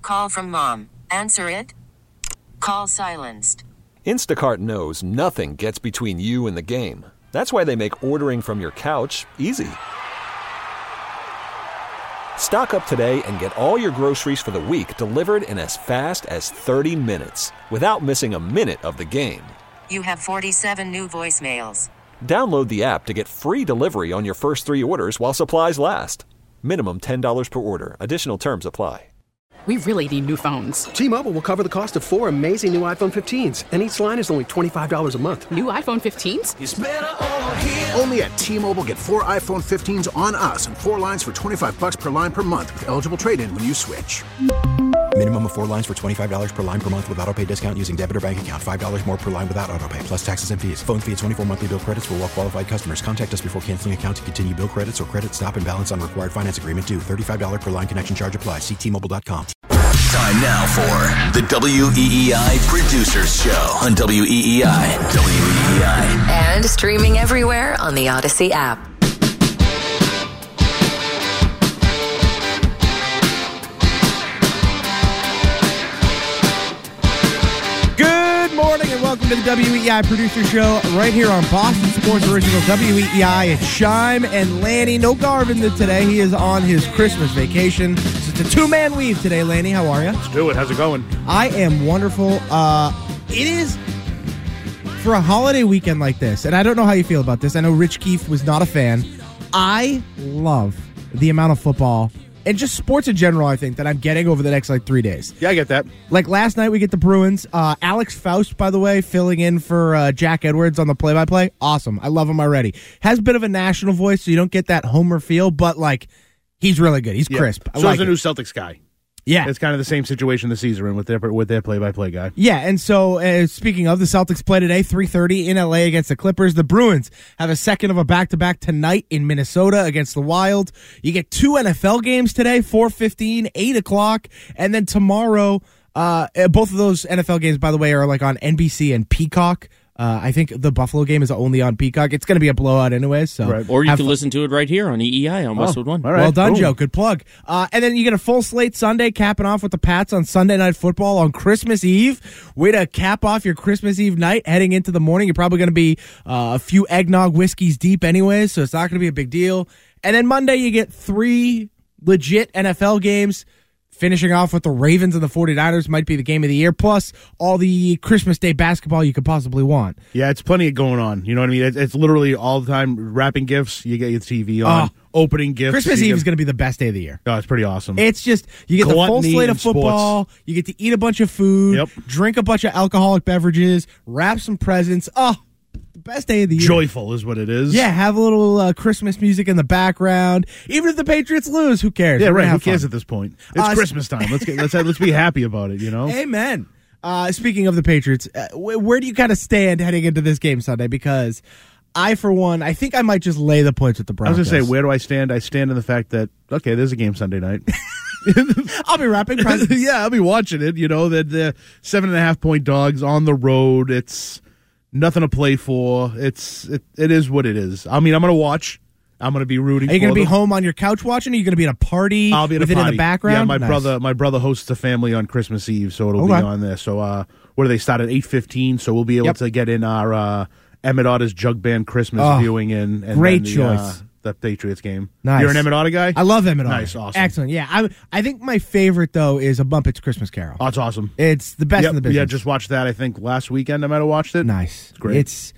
call from mom. Answer it. Call silenced. Instacart knows nothing gets between you and the game. That's why they make ordering from your couch easy. Stock up today and get all your groceries for the week delivered in as fast as 30 minutes without missing a minute of the game. You have 47 new voicemails. Download the app to get free delivery on your first 3 orders while supplies last. Minimum $10 per order. Additional terms apply. We really need new phones. T-Mobile will cover the cost of 4 amazing new iPhone 15s, and each line is only $25 a month. New iPhone 15s? It's better over here. Only at T-Mobile, get 4 iPhone 15s on us and 4 lines for $25 per line per month with eligible trade-in when you switch. Minimum of 4 lines for $25 per line per month with autopay discount using debit or bank account. $5 more per line without autopay, plus taxes and fees. Phone fee at 24 monthly bill credits for well-qualified customers. Contact us before canceling account to continue bill credits or credit stop and balance on required finance agreement due. $35 per line connection charge applies. See T-Mobile.com. Time now for the WEEI Producers Show on WEEI. WEEI. And streaming everywhere on the Odyssey app. Good morning and welcome to the WEEI Producer Show right here on Boston Sports Original WEEI. It's Shime and Lanny. No Garvin today. He is on his Christmas vacation. So it's a two-man weave today, Lanny. How are you? Let's do it. How's it going? I am wonderful. It is for a holiday weekend like this, and I don't know how you feel about this. I know Rich Keefe was not a fan. I love the amount of football and just sports in general, I think, that I'm getting over the next, 3 days. Yeah, I get that. Like last night, we get the Bruins. Alex Faust, by the way, filling in for Jack Edwards on the play-by-play. Awesome. I love him already. Has a bit of a national voice, so you don't get that Homer feel, but, he's really good. He's crisp. So is the new Celtics guy. Yeah. It's kind of the same situation this season with their play-by-play guy. Yeah, and so speaking of, the Celtics play today, 3:30 in L.A. against the Clippers. The Bruins have a second of a back-to-back tonight in Minnesota against the Wild. You get 2 NFL games today, 4:15, 8 o'clock, and then tomorrow, both of those NFL games, by the way, are on NBC and Peacock. I think the Buffalo game is only on Peacock. It's going to be a blowout anyway. So, right. Or you can listen to it right here on EEI on Westwood One. All right. Well done, Boom. Joe. Good plug. And then you get a full slate Sunday, capping off with the Pats on Sunday Night Football on Christmas Eve. Way to cap off your Christmas Eve night heading into the morning. You're probably going to be a few eggnog whiskeys deep anyway, so it's not going to be a big deal. And then Monday you get 3 legit NFL games. Finishing off with the Ravens and the 49ers might be the game of the year, plus all the Christmas Day basketball you could possibly want. Yeah, it's plenty going on. You know what I mean? It's literally all the time wrapping gifts. You get your TV on, opening gifts. Christmas Eve is going to be the best day of the year. Oh, it's pretty awesome. It's just, you get the full slate of football, sports. You get to eat a bunch of food, drink a bunch of alcoholic beverages, wrap some presents. Oh, the best day of the year. Joyful is what it is. Yeah, have a little Christmas music in the background. Even if the Patriots lose, who cares? Yeah, right. Who cares at this point? It's Christmas time. Let's be happy about it. You know. Amen. Speaking of the Patriots, where do you kind of stand heading into this game Sunday? Because I, for one, I think I might just lay the points with the Broncos. I was going to say, where do I stand? I stand in the fact that there's a game Sunday night. I'll be wrapping presents. Yeah, I'll be watching it. You know, that the 7.5-point dogs on the road. It's nothing to play for. It is what it is. I mean, I'm going to watch. I'm going to be rooting for them. Are you going to be home on your couch watching? Or are you going to be at a party? I'll be at with a party. It in the background? Yeah, my brother hosts a family on Christmas Eve, so it'll be on there. So where do they start at 8:15? So we'll be able to get in our Emmett Otter's Jug Band Christmas viewing in. And great choice. The Patriots game. Nice. You're an Emmett Otter guy? I love Emmett Otter. Nice, awesome. Excellent. Yeah, I think my favorite, though, is A Muppet's Christmas Carol. Oh, it's awesome. It's the best in the business. Yeah, just watched that, I think, last weekend I might have watched it. Nice. It's great.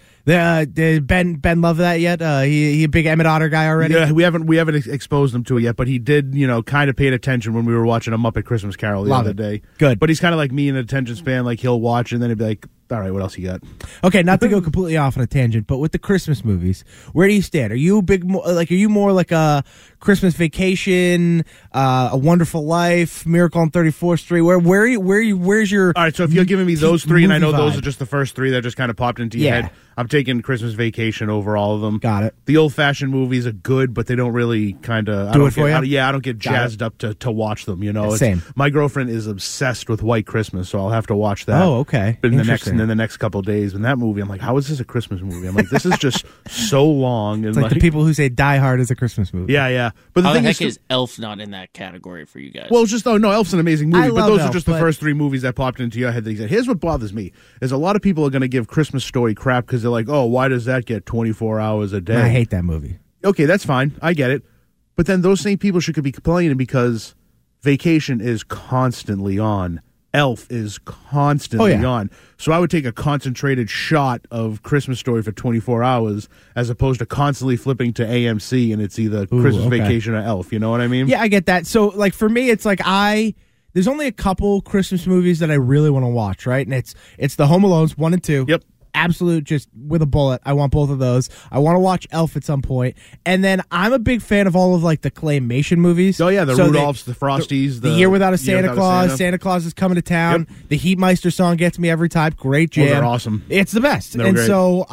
Did Ben love that yet? He a big Emmett Otter guy already? Yeah, we haven't exposed him to it yet, but he did, kind of paid attention when we were watching A Muppet Christmas Carol the other day. Good. But he's kind of like me, an attention span. Like, he'll watch and then he'll be like, all right, what else you got? Okay, not to go completely off on a tangent, but with the Christmas movies, where do you stand? Are you are you more like a Christmas Vacation, A Wonderful Life, Miracle on 34th Street? Where's your? All right, so if you're giving me those 3, and I know those vibe? are just the first 3 that just kind of popped into your head, I'm taking Christmas Vacation over all of them. Got it. The old-fashioned movies are good, but they don't really kind of do it for you. I don't get jazzed up to watch them. Same. My girlfriend is obsessed with White Christmas, so I'll have to watch that. Oh, okay. In the next then the next couple of days, in that movie, I'm like, how is this a Christmas movie? I'm like, this is just so long. And It's like the people who say Die Hard is a Christmas movie. Yeah. But How the heck is Elf not in that category for you guys? Well, it's just, Elf's an amazing movie, but those are just the but- first three movies that popped into your head that he said. Here's what bothers me, is a lot of people are going to give Christmas Story crap because they're like, oh, why does that get 24 hours a day? I hate that movie. Okay, that's fine. I get it. But then those same people should be complaining because Vacation is constantly on. Elf is constantly on. So I would take a concentrated shot of Christmas Story for 24 hours as opposed to constantly flipping to AMC and it's either Christmas Vacation or Elf. You know what I mean? Yeah, I get that. So, like, for me, it's like there's only a couple Christmas movies that I really want to watch, right? And it's the Home Alones 1 and 2. Yep. Absolute, just with a bullet. I want both of those. I want to watch Elf at some point. And then I'm a big fan of all of like the claymation movies. Oh yeah, the Rudolphs, the Frosties, the Year Without a Santa Claus. Santa Claus is coming to town. Yep. The Heatmeister song gets me every time. Great jam. Those are awesome. It's the best. They're and great. so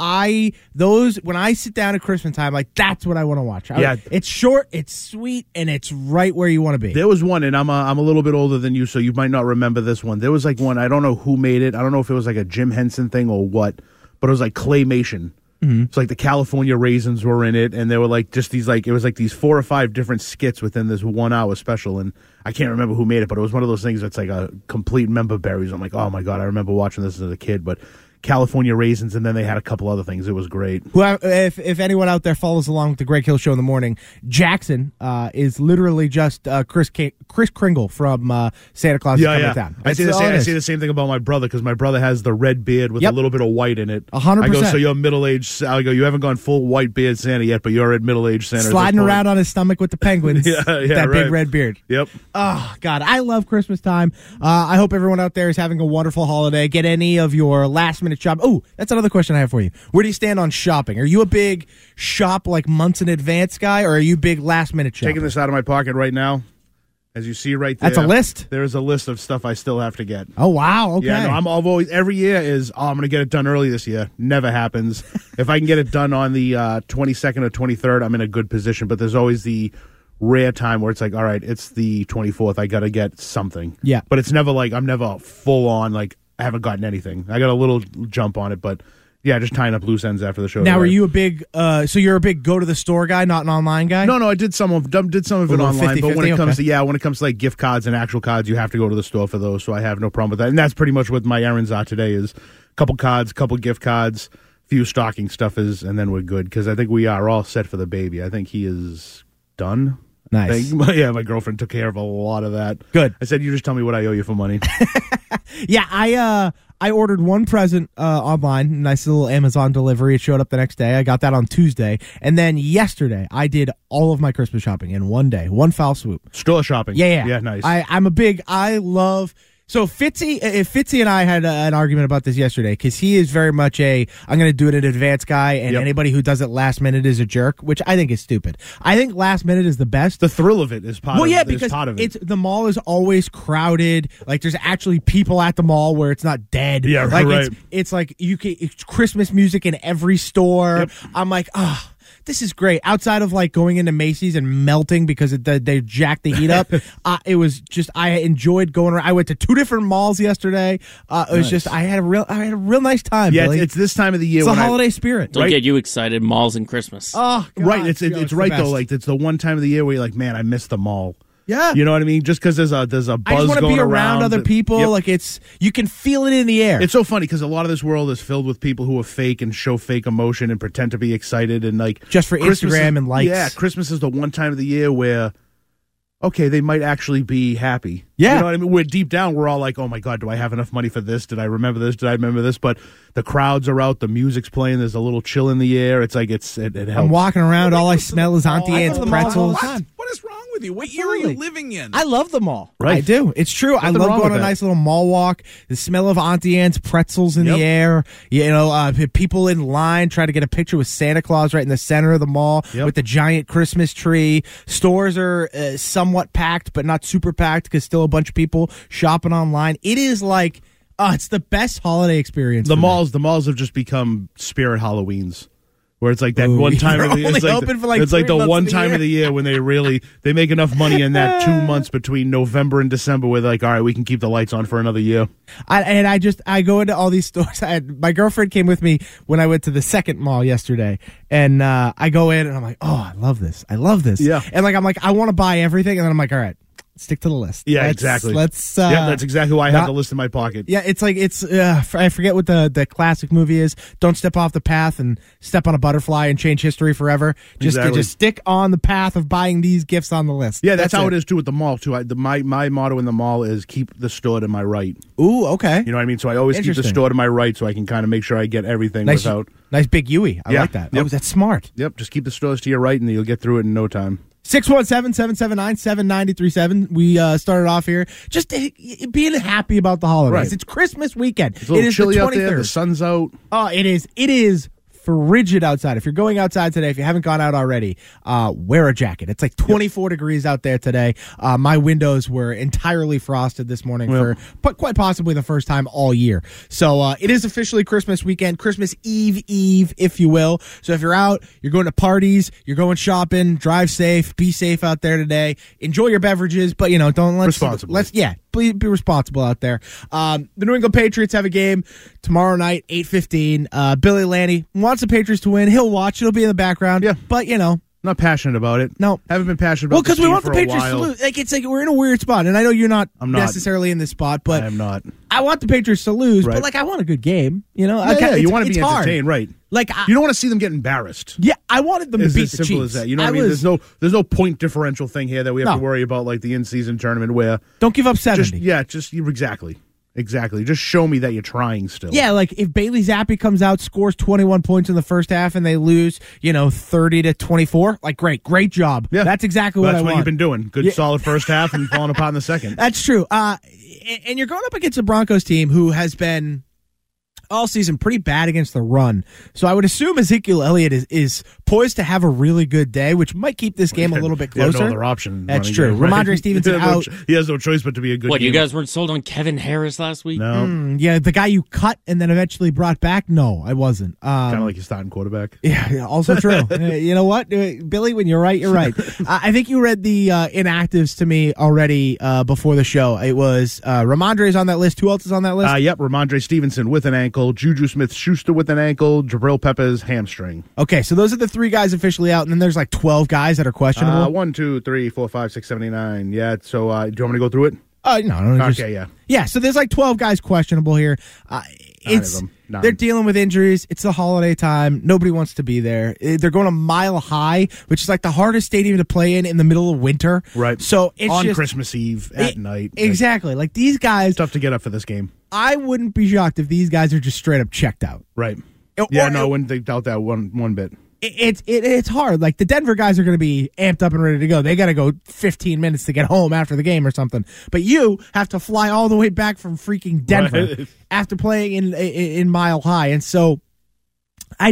when I sit down at Christmas time, like that's what I want to watch. Yeah. It's short, it's sweet, and it's right where you want to be. There was one, and I'm a little bit older than you, so you might not remember this one. There was like one, I don't know who made it. I don't know if it was like a Jim Henson thing or what, but it was like claymation. Mm-hmm. It's like the California Raisins were in it, and they were like just these like, it was like these 4 or 5 different skits within this 1 hour special, and I can't remember who made it, but it was one of those things that's like a complete member berries. I'm like, oh my God, I remember watching this as a kid, but California Raisins, and then they had a couple other things. It was great. If anyone out there follows along with the Greg Hill Show in the morning, Jackson is literally just Chris Kringle from Santa Claus is Coming to Town. I say the same thing about my brother because my brother has the red beard with a little bit of white in it. 100%. I go, so you're middle-aged. I go, you haven't gone full white beard Santa yet, but you're at middle-aged Santa. Sliding around on his stomach with the penguins. With that big red beard. Yep. Oh, God. I love Christmas time. I hope everyone out there is having a wonderful holiday. Get any of your last-minute shop. Oh, that's another question I have for you. Where do you stand on shopping? Are you a big shop like months in advance guy, or are you big last-minute shopper? Taking this out of my pocket right now. As you see right there. That's a list? There is a list of stuff I still have to get. Oh, wow. Okay. Yeah, no, I've always, every year is, I'm going to get it done early this year. Never happens. If I can get it done on the 22nd or 23rd, I'm in a good position. But there's always the rare time where it's like, all right, it's the 24th. I got to get something. Yeah. But it's never like, I'm never full on, like, I haven't gotten anything. I got a little jump on it, but yeah, just tying up loose ends after the show. Now, are you a big, so you're a big go-to-the-store guy, not an online guy? No, I did some of it online, 50-50, but when it comes okay. when it comes to like gift cards and actual cards, you have to go to the store for those, so I have no problem with that. And that's pretty much what my errands are today is a couple cards, couple gift cards, few stocking stuffers, and then we're good, because I think we are all set for the baby. I think he is done. Nice. Yeah, my girlfriend took care of a lot of that. Good. I said, you just tell me what I owe you for money. Yeah, I ordered one present online, nice little Amazon delivery. It showed up the next day. I got that on Tuesday. And then yesterday, I did all of my Christmas shopping in one day, one foul swoop. Store shopping. Yeah. Yeah, nice. I love... So Fitzy and I had an argument about this yesterday because he is very much I'm going to do it in advance guy, and anybody who does it last minute is a jerk, which I think is stupid. I think last minute is the best. The thrill of it is part of it. Because part of it. the mall is always crowded. Like there's actually people at the mall where it's not dead. Yeah, like, right. It's like it's Christmas music in every store. Yep. I'm like, this is great. Outside of like going into Macy's and melting because they jacked the heat up, it was just I enjoyed going around. I went to 2 different malls yesterday. It was just I had a real nice time. Yeah, Billy. it's this time of the year. It's the holiday spirit. Don't get you excited. Malls and Christmas. Oh, God, right. It's right though. Like it's the one time of the year where you're like, man, I miss the mall. Yeah, you know what I mean. Just because there's a buzz going around. I just want to be around other people. Yep. Like you can feel it in the air. It's so funny because a lot of this world is filled with people who are fake and show fake emotion and pretend to be excited and like just for Instagram and likes. Yeah, Christmas is the one time of the year where, okay, they might actually be happy. Yeah, you know what I mean. We're deep down, we're all like, oh my God, do I have enough money for this? Did I remember this? Did I remember this? But the crowds are out, the music's playing. There's a little chill in the air. It's like it helps. I'm walking around. All I smell is Auntie Anne's pretzels. What is wrong with you? What year are you living in? I love the mall. Right. I do. It's true. I love going on a nice little mall walk. The smell of Auntie Anne's pretzels in the air. You know, people in line trying to get a picture with Santa Claus right in the center of the mall with the giant Christmas tree. Stores are somewhat packed, but not super packed because still a bunch of people shopping online. It is like, it's the best holiday experience. The malls have just become spirit Halloweens. Where it's like that one time of the year. It's like the one time of the year when they make enough money in that 2 months between November and December where they're like, all right, we can keep the lights on for another year. I go into all these stores. My girlfriend came with me when I went to the second mall yesterday, and I go in and I'm like, oh, I love this. Yeah. And I'm like, I want to buy everything, and then I'm like, all right, stick to the list. Yeah, exactly. That's exactly why I have the list in my pocket. Yeah, it's like I forget what the classic movie is. Don't step off the path and step on a butterfly and change history forever. Just stick on the path of buying these gifts on the list. Yeah, that's how it is too at the mall too. My motto in the mall is keep the store to my right. Ooh, okay. You know what I mean? So I always keep the store to my right so I can kind of make sure I get everything without. Nice big Yui. I like that. Yep. Oh, that's smart. Yep, just keep the stores to your right and you'll get through it in no time. 617-779-7937. We started off here just being happy about the holidays. Right. It's Christmas weekend. It's a little chilly the 23rd. out there. The sun's out. Oh, it is. It is frigid outside. If you're going outside today, if you haven't gone out already, wear a jacket. It's like 24 degrees out there today. My windows were entirely frosted this morning for quite possibly the first time all year. So it is officially Christmas weekend, Christmas Eve, if you will. So if you're out, you're going to parties, you're going shopping, drive safe, be safe out there today. Enjoy your beverages, but don't please be responsible out there. The New England Patriots have a game tomorrow night, 8:15. Billy Lanny wants the Patriots to win. He'll watch. It'll be in the background. Yeah. But, not passionate about it. No. Haven't been passionate about it. Well, because we want the Patriots to lose. It's like we're in a weird spot. And I know you're not necessarily in this spot, but I am not. I want the Patriots to lose, right. But I want a good game. You want to be entertained, right? You don't want to see them get embarrassed. Yeah, I wanted them to beat the Chiefs. As simple as that. You know what I mean? There's no point differential thing here that we have to worry about, like the in-season tournament where don't give up 70. Exactly. Just show me that you're trying still. Yeah, like if Bailey Zappi comes out, scores 21 points in the first half, and they lose, 30-24, like great job. Yeah, that's exactly what I want. That's what you've been doing. Good, solid first half and falling apart in the second. That's true. And you're going up against a Broncos team who has been all season pretty bad against the run. So I would assume Ezekiel Elliott is poised to have a really good day, which might keep this game a little bit closer. No other option. That's true. Ramondre Stevenson out. He has no choice but to be a good game. You guys weren't sold on Kevin Harris last week? No. Yeah, the guy you cut and then eventually brought back? No, I wasn't. Kind of like your starting quarterback. Yeah, also true. You know what, Billy, when you're right, you're right. I think you read the inactives to me already before the show. It was Ramondre is on that list. Who else is on that list? Yep, Ramondre Stevenson with an ankle, Juju Smith-Schuster with an ankle, Jabril Peppers hamstring. Okay, so those are the 3 guys officially out, and then there's like 12 guys that are questionable. 1, 2, 3, 4, 5, 6, 7, 8, 9. Yeah, so do you want me to go through it? No. Okay, Yeah, so there's like 12 guys questionable here. They're dealing with injuries. It's the holiday time. Nobody wants to be there. They're going to Mile High, which is like the hardest stadium to play in the middle of winter. Right. So it's on Christmas Eve at night. Exactly. Like these guys. Tough to get up for this game. I wouldn't be shocked if these guys are just straight up checked out. Right. I wouldn't doubt that one bit. It's hard. Like the Denver guys are going to be amped up and ready to go. They got to go 15 minutes to get home after the game or something. But you have to fly all the way back from freaking Denver after playing in Mile High. And so I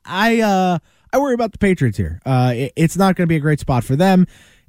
worry about the Patriots here. It's not going to be a great spot for them.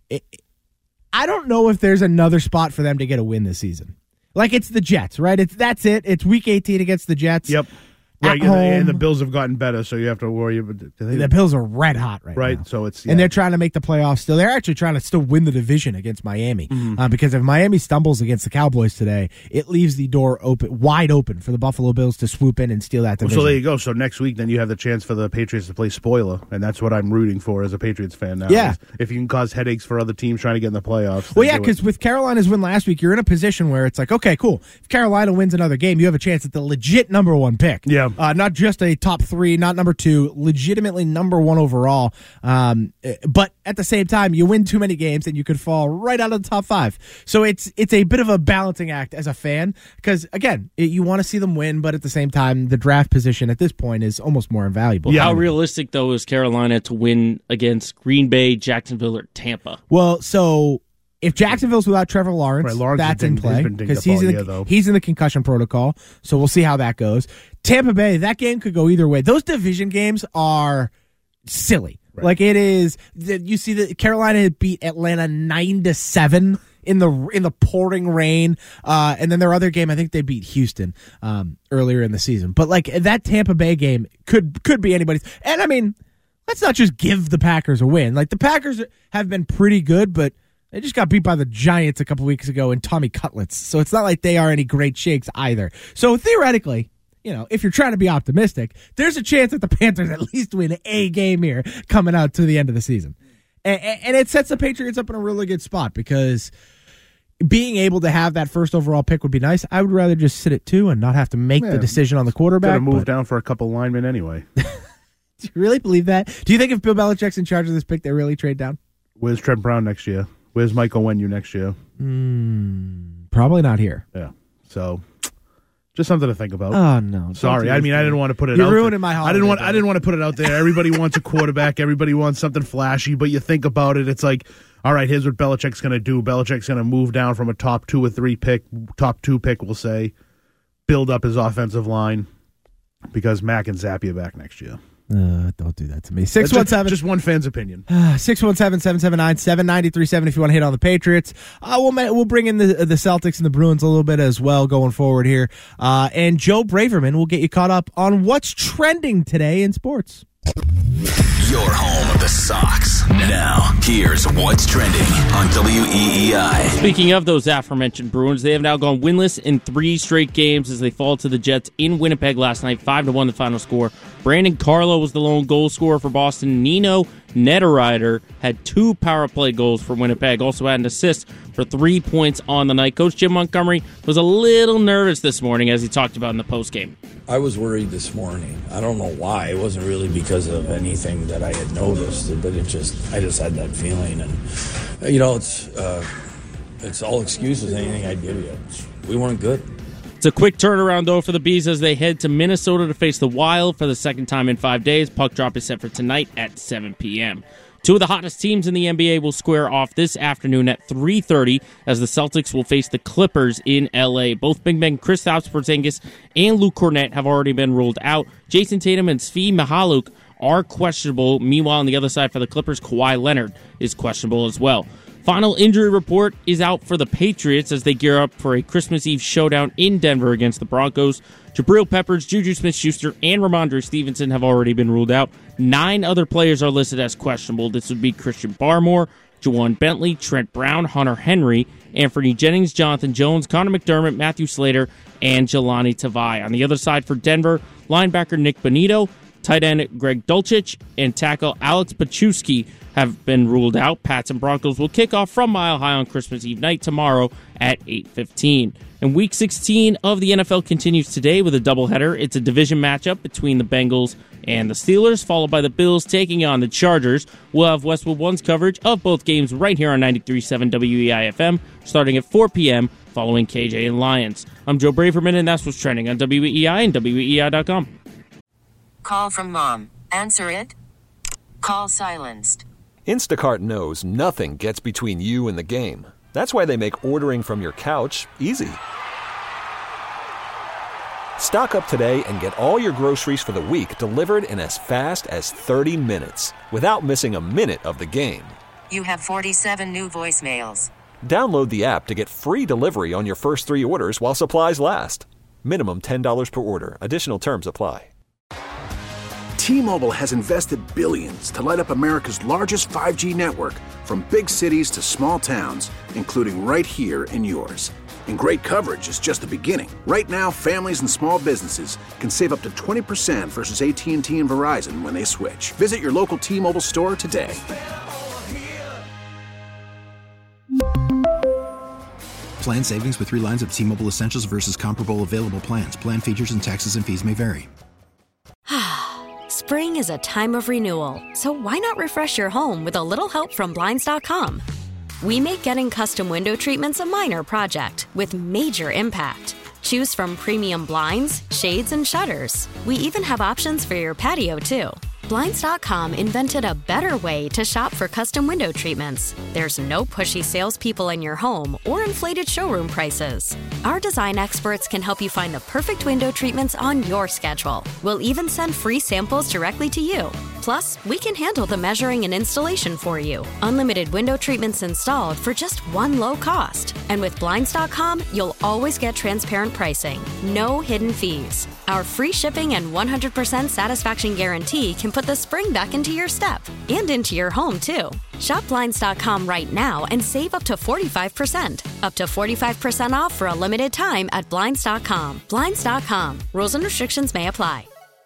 I don't know if there's another spot for them to get a win this season. Like it's the Jets, right? That's it. It's week 18 against the Jets. Yep. Right, and the Bills have gotten better, so you have to worry about the Bills are red hot right now. Right, so it's and they're trying to make the playoffs still. They're actually trying to still win the division against Miami because if Miami stumbles against the Cowboys today, it leaves the door wide open for the Buffalo Bills to swoop in and steal that division. So there you go. So next week, then you have the chance for the Patriots to play spoiler, and that's what I'm rooting for as a Patriots fan now. Yeah, if you can cause headaches for other teams trying to get in the playoffs. Well, yeah, because with Carolina's win last week, you're in a position where it's like, okay, cool. If Carolina wins another game, you have a chance at the legit number 1 pick. Yeah, not just a top 3, not number 2, legitimately number 1 overall. But at the same time, you win too many games and you could fall right out of the top 5. So it's a bit of a balancing act as a fan because, again, you want to see them win, but at the same time, the draft position at this point is almost more invaluable. Yeah. How realistic, though, is Carolina to win against Green Bay, Jacksonville, or Tampa? Well, so if Jacksonville's without Trevor Lawrence, that's in play because he's in the concussion protocol. So we'll see how that goes. Tampa Bay, that game could go either way. Those division games are silly. Right. Like it is. You see that Carolina beat Atlanta 9-7 in the pouring rain. And then their other game, I think they beat Houston earlier in the season. But like that Tampa Bay game could be anybody's. And I mean, let's not just give the Packers a win. Like the Packers have been pretty good, but they just got beat by the Giants a couple weeks ago in Tommy Cutlets. So it's not like they are any great shakes either. So theoretically, if you're trying to be optimistic, there's a chance that the Panthers at least win a game here coming out to the end of the season. And it sets the Patriots up in a really good spot because being able to have that first overall pick would be nice. I would rather just sit at 2 and not have to make the decision on the quarterback. Got to move down for a couple linemen anyway. Do you really believe that? Do you think if Bill Belichick's in charge of this pick, they really trade down? Where's Trent Brown next year? Where's Michael Onwenu next year? Probably not here. Yeah. So, just something to think about. Oh no! Sorry. I mean, I didn't want to put it. You're out ruining there. my holiday. I didn't want to put it out there. Everybody wants a quarterback. Everybody wants something flashy. But you think about it, it's like, all right, here's what Belichick's going to do. Belichick's going to move down from a top 2 or 3 pick, top 2 pick, we'll say, build up his offensive line because Mac and Zappy are back next year. Don't do that to me. 617. Just one fan's opinion. 617-779-7937 if you want to hit on the Patriots. We'll bring in the Celtics and the Bruins a little bit as well going forward here. And Joe Braverman will get you caught up on what's trending today in sports. Your home of the Sox. Now, here's what's trending on WEEI. Speaking of those aforementioned Bruins, they have now gone winless in 3 straight games as they fall to the Jets in Winnipeg last night, 5-1 the final score. Brandon Carlo was the lone goal scorer for Boston. Nino Niederreiter had 2 power play goals for Winnipeg, also had an assist for 3 points on the night. Coach Jim Montgomery was a little nervous this morning, as he talked about in the postgame. I was worried this morning. I don't know why. It wasn't really because of anything that I had noticed, but I just had that feeling. And it's all excuses. Anything I'd give you. We weren't good. It's a quick turnaround, though, for the Bees as they head to Minnesota to face the Wild for the second time in 5 days. Puck drop is set for tonight at 7 p.m. 2 of the hottest teams in the NBA will square off this afternoon at 3:30 as the Celtics will face the Clippers in L.A. Both big men Kristaps Porzingis and Luke Kornet have already been ruled out. Jason Tatum and Svi Mykhailiuk are questionable. Meanwhile, on the other side for the Clippers, Kawhi Leonard is questionable as well. Final injury report is out for the Patriots as they gear up for a Christmas Eve showdown in Denver against the Broncos. Jabril Peppers, Juju Smith-Schuster, and Ramondre Stevenson have already been ruled out. 9 other players are listed as questionable. This would be Christian Barmore, Juwan Bentley, Trent Brown, Hunter Henry, Anthony Jennings, Jonathan Jones, Connor McDermott, Matthew Slater, and Jelani Tavai. On the other side for Denver, linebacker Nick Bonito, tight end Greg Dulcich, and tackle Alex Pachewski have been ruled out. Pats and Broncos will kick off from Mile High on Christmas Eve night tomorrow at 8:15. And Week 16 of the NFL continues today with a doubleheader. It's a division matchup between the Bengals and the Steelers, followed by the Bills taking on the Chargers. We'll have Westwood One's coverage of both games right here on 93.7 WEEI-FM, starting at 4 p.m., following KJ and Lions. I'm Joe Braverman, and that's what's trending on WEEI and WEEI.com. Call from mom. Answer it. Call silenced. Instacart knows nothing gets between you and the game. That's why they make ordering from your couch easy. Stock up today and get all your groceries for the week delivered in as fast as 30 minutes without missing a minute of the game. You have 47 new voicemails. Download the app to get free delivery on your first 3 orders while supplies last. Minimum $10 per order. Additional terms apply. T-Mobile has invested billions to light up America's largest 5G network, from big cities to small towns, including right here in yours. And great coverage is just the beginning. Right now, families and small businesses can save up to 20% versus AT&T and Verizon when they switch. Visit your local T-Mobile store today. Plan savings with 3 lines of T-Mobile Essentials versus comparable available plans. Plan features and taxes and fees may vary. Spring is a time of renewal, so why not refresh your home with a little help from Blinds.com? We make getting custom window treatments a minor project with major impact. Choose from premium blinds, shades, and shutters. We even have options for your patio, too. Blinds.com invented a better way to shop for custom window treatments. There's no pushy salespeople in your home or inflated showroom prices. Our design experts can help you find the perfect window treatments on your schedule. We'll even send free samples directly to you. Plus, we can handle the measuring and installation for you. Unlimited window treatments installed for just one low cost. And with Blinds.com, you'll always get transparent pricing. No hidden fees. Our free shipping and 100% satisfaction guarantee can put the spring back into your step and into your home, too. Shop Blinds.com right now and save up to 45%. Up to 45% off for a limited time at Blinds.com. Blinds.com. Rules and restrictions may apply.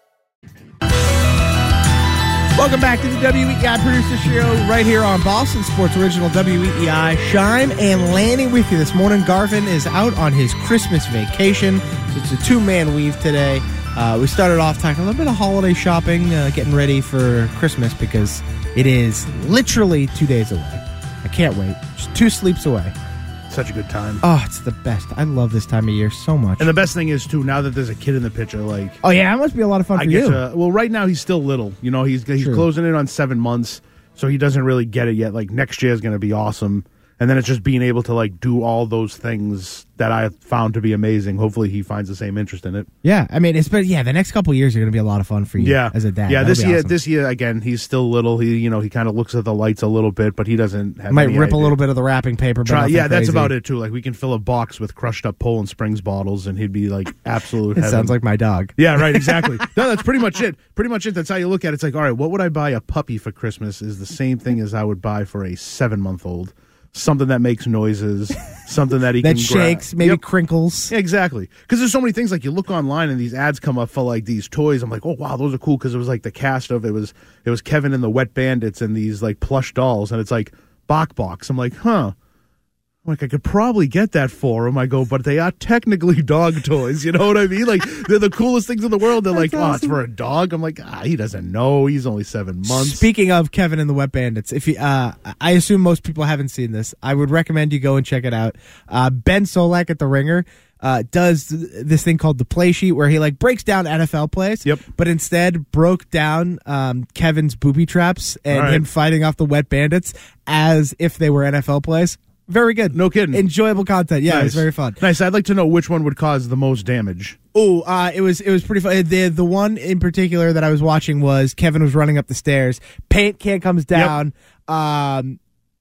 Welcome back to the WEEI Producer Show right here on Boston Sports Original WEEI. Shime and Lanny with you this morning. Garvin is out on his Christmas vacation, so it's a two-man weave today. We started off talking a little bit of holiday shopping, getting ready for Christmas because it is literally 2 days away. I can't wait. Just 2 sleeps away. Such a good time. Oh, it's the best. I love this time of year so much. And the best thing is, too, now that there's a kid in the picture, like... Oh, yeah, that must be a lot of fun for you. Well, right now he's still little. You know, he's closing in on 7 months, so he doesn't really get it yet. Like, next year is going to be awesome. And then it's just being able to, like, do all those things that I found to be amazing. Hopefully he finds the same interest in it. Yeah, I mean, the next couple of years are going to be a lot of fun for you as a dad. Yeah, That'll this year, again, he's still little. He kind of looks at the lights a little bit, but he doesn't have Might any rip idea. a little bit of the wrapping paper. Yeah, that's about it, too. Like, we can fill a box with crushed up Poland Springs bottles, and he'd be, like, absolute heaven. Sounds like my dog. Yeah, right, exactly. No, that's pretty much it. Pretty much it. That's how you look at it. It's like, all right, what would I buy a puppy for Christmas is the same thing as I would buy for a 7-month-old. Something that makes noises, something that he that can shakes, grab. maybe crinkles. Yeah, exactly. Because there's so many things, like you look online and these ads come up for like these toys. I'm like, oh wow, those are cool, because it was like the cast of it was Kevin and the Wet Bandits and these like plush dolls, and it's like Box. I'm like, huh. Like, I could probably get that for him. I go, but they are technically dog toys. You know what I mean? Like, they're the coolest things in the world. They're That's like, awesome. it's for a dog. I'm like, he doesn't know. He's only 7 months. Speaking of Kevin and the Wet Bandits, if you, I assume most people haven't seen this. I would recommend you go and check it out. Ben Solak at The Ringer does this thing called the play sheet, where he like breaks down NFL plays. Yep. But instead broke down Kevin's booby traps and him fighting off the Wet Bandits as if they were NFL plays. Very good. No kidding. Enjoyable content. Yeah, Nice. It's very fun. Nice. I'd like to know which one would cause the most damage. Oh, it was pretty fun. The one in particular that I was watching was Kevin was running up the stairs. Paint can comes down. Yep.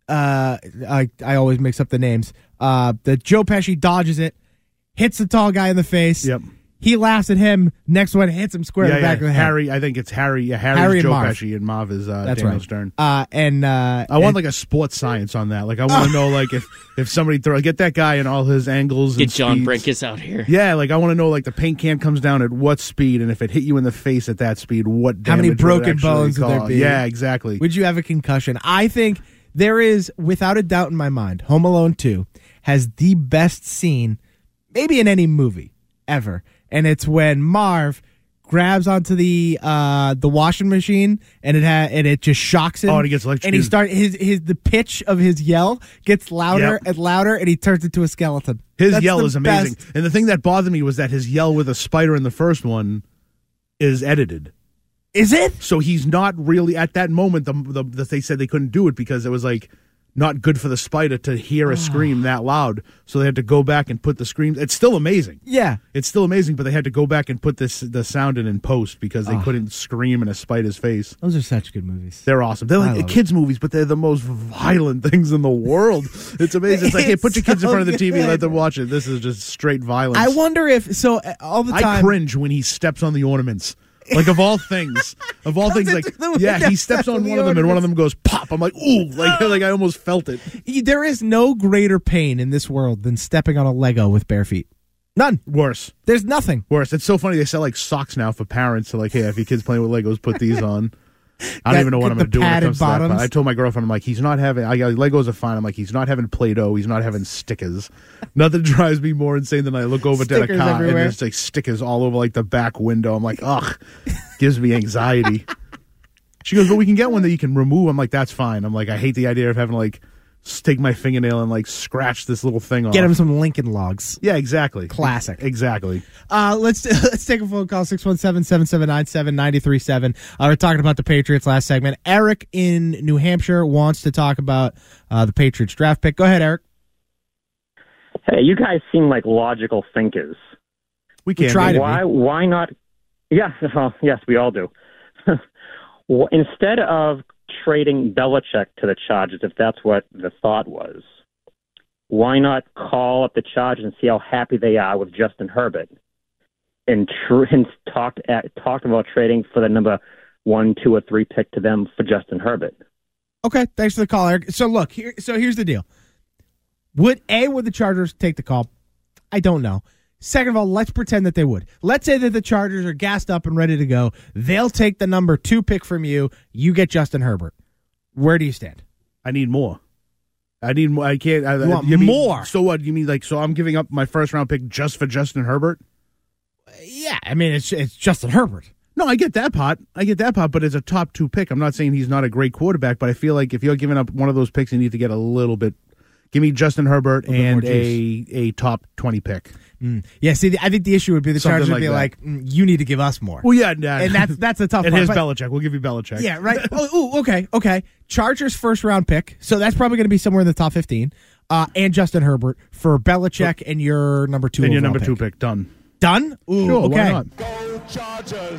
I always mix up the names. The Joe Pesci dodges it, hits the tall guy in the face. Yep. He laughs at him. Next one hits him square in the back of the head. Harry, I think it's Harry. Yeah, Harry's Harry and Joe Marv. Pesci and Marv is That's Daniel right. Stern. I want like a sports science on that. Like, I want to know, like, if somebody get that guy and all his angles. Get and John speeds. Brinkus out here. Yeah, like I want to know, like, the paint can comes down at what speed, and if it hit you in the face at that speed, what damage How many would it broken actually bones would there cause? be? Yeah, exactly. Would you have a concussion? I think there is, without a doubt in my mind, Home Alone 2 has the best scene, maybe in any movie ever, and it's when Marv grabs onto the washing machine and it just shocks him. Oh, and he gets electrocuted. And the pitch of his yell gets louder and louder, and he turns into a skeleton. His That's yell the is amazing. best. And the thing that bothered me was that his yell with a spider in the first one is edited. Is it? So he's not really at that moment. They said they couldn't do it because it was like not good for the spider to hear a scream that loud. So they had to go back and put the scream. It's still amazing. Yeah, it's still amazing, but they had to go back and put the sound in post because they couldn't scream in a spider's face. Those are such good movies. They're awesome. They're like kids' movies, but they're the most violent things in the world. It's amazing. It's like, hey, put your kids in front of the TV and let them watch it. This is just straight violence. I wonder if all the time I cringe when he steps on the ornaments. Like, of all things, like, he steps on one of them and one of them goes pop. I'm like, ooh, like I almost felt it. There is no greater pain in this world than stepping on a Lego with bare feet. None. Worse. There's nothing. Worse. It's so funny. They sell like socks now for parents. So like, hey, if your kid's playing with Legos, put these on. I don't even know what I'm going to do when it comes to that. But I told my girlfriend, I'm like, Legos are fine. I'm like, he's not having Play-Doh. He's not having stickers. Nothing drives me more insane than I look over at a car everywhere. And there's like stickers all over like the back window. I'm like, ugh, gives me anxiety. She goes, but we can get one that you can remove. I'm like, that's fine. I'm like, I hate the idea of having to like take my fingernail and like scratch this little thing off. Get him some Lincoln Logs. Yeah, exactly. Classic. Exactly. Let's take a phone call, 617-779-7937. We're talking about the Patriots last segment. Eric in New Hampshire wants to talk about the Patriots draft pick. Go ahead, Eric. Hey, you guys seem like logical thinkers. We can try to Why not? Yeah, yes, we all do. Well, instead of trading Belichick to the Chargers, if that's what the thought was, why not call up the Chargers and see how happy they are with Justin Herbert, and talked about trading for the number 1, 2, or 3 pick to them for Justin Herbert? Okay, thanks for the call, Eric. So look, here's the deal. Would the Chargers take the call? I don't know. Second of all, let's pretend that they would. Let's say that the Chargers are gassed up and ready to go. They'll take the number 2 pick from you. You get Justin Herbert. Where do you stand? I need more. I can't. You want more? So what? You mean so I'm giving up my first round pick just for Justin Herbert? Yeah, I mean it's Justin Herbert. No, I get that part. But as a top 2 pick, I'm not saying he's not a great quarterback, but I feel like if you're giving up one of those picks, you need to get a little bit. Give me Justin Herbert and a top 20 pick. Yeah, see, I think the issue would be the Chargers would be like, you need to give us more. Well, yeah. And that's a tough and part. here's Belichick. We'll give you Belichick. Yeah, right. Okay. Chargers first round pick. So that's probably going to be somewhere in the top 15. And Justin Herbert for Belichick and your number 2 and your number pick. 2 pick. Done? Ooh, sure, okay. Why not? Go Chargers!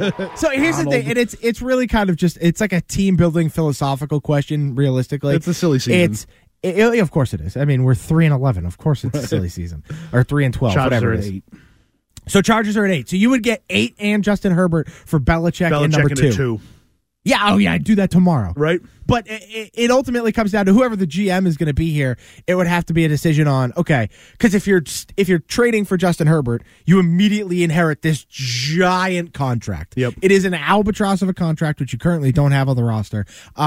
So here's the thing, and it's really kind of just, it's like a team building philosophical question, realistically. It's a silly season. Of course it is. I mean, we're 3-11. Of course it's a silly season. Or 3-12, whatever it is. 8. So Chargers are at 8. So you would get 8 and Justin Herbert for Belichick and number 2. Yeah, I'd do that tomorrow. Right. But it ultimately comes down to whoever the GM is going to be here. It would have to be a decision on, okay, because if you're trading for Justin Herbert, you immediately inherit this giant contract. Yep. It is an albatross of a contract, which you currently don't have on the roster.